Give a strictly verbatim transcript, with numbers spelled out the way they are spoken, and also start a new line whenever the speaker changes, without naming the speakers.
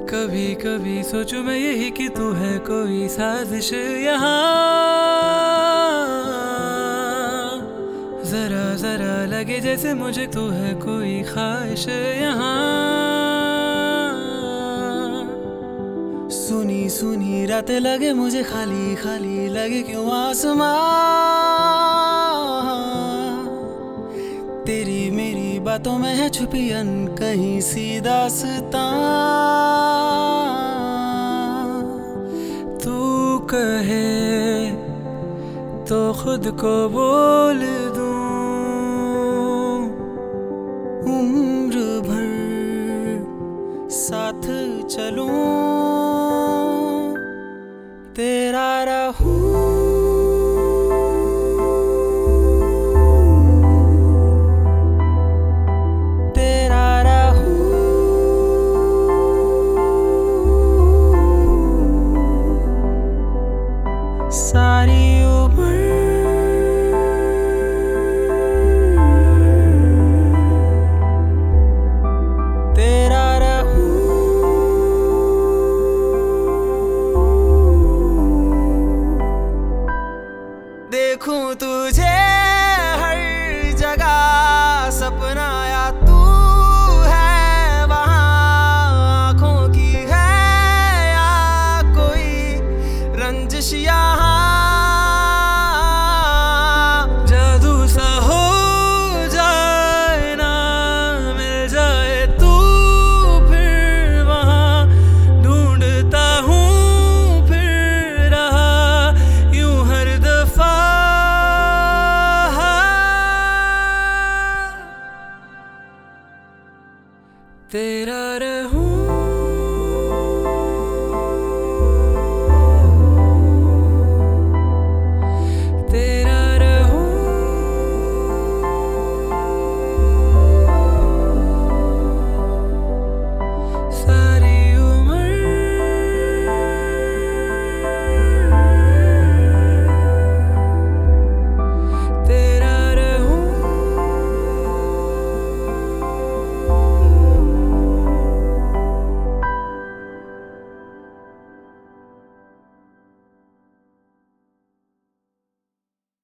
कभी कभी सोचूं मैं यही कि तू है कोई साजिश यहाँ। जरा जरा लगे जैसे मुझे तू है कोई ख्वाहिश यहाँ। सुनी सुनी रातें लगे मुझे खाली खाली लगे क्यों आसमां। तेरी मेरी बातों में है छुपी अनकहीं सी दास्तां। तू कहे तो खुद को बोल दूं, उम्र भर साथ चलूं, तेरा रहूं। सारी उम्र तेरा रहूं। देखूं तुझे हर जगह सपना या तू है वहाँ, आँखों की है या कोई रंजिश यहाँ। जादू सा हो जाए ना मिल जाए तू फिर वहाँ, ढूंढता हूँ फिर रहा यूं हर दफा। तेरा रहूं।